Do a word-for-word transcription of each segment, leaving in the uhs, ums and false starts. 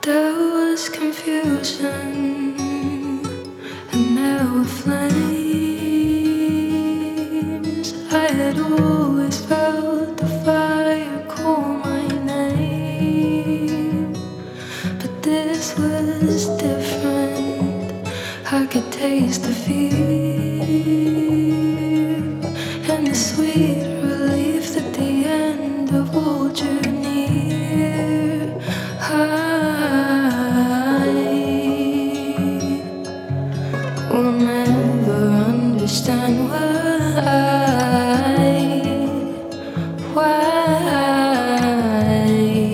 There was confusion and there were flames. I had always felt the fire call my name, but this was different. I could taste the fear and the sweet relief that the end of all drew near. I will never understand why, why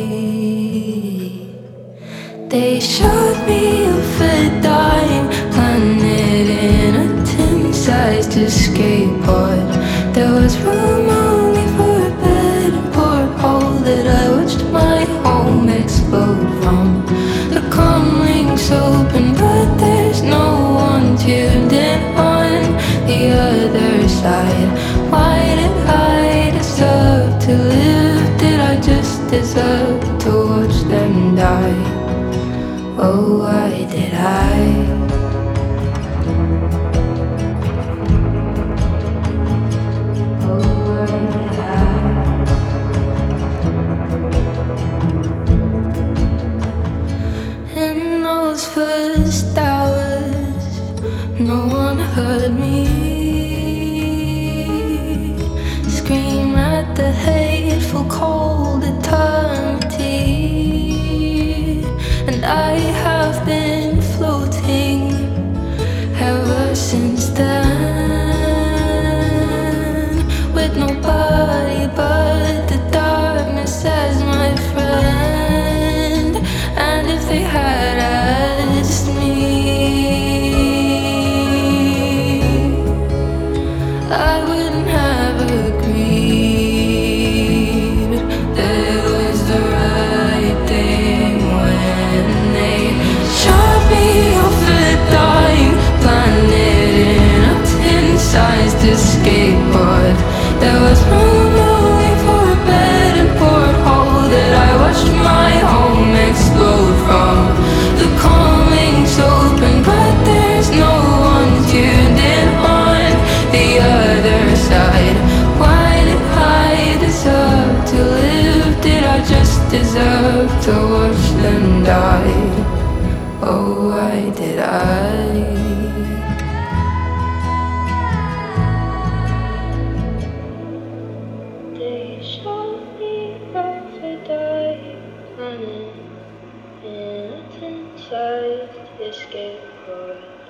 they showed me off a dying planet in a tin-sized escape pod. There was room only for a bed and porthole that I watched my home explode from. The comlinks open, but there's no one tuned in on the other side. Why did I deserve to live? Did I just deserve to watch them die? Oh, why did I? First hours, no one heard me scream at the hateful cold eternity, and I have been floating ever since then, with nobody but the darkness as my friend. And if they had asked me, I wouldn't have agreed that it was the right thing when they shot me off a dying planet in a tin-sized escape pod. There was room only for a bed and porthole that I watched my home explode from. The calling's open, but there's no one tuned in on the other side. Why did I deserve to live? Did I just deserve to watch them die? Oh, why did I? They showed me off a dying planet in a tin-sized escape pod.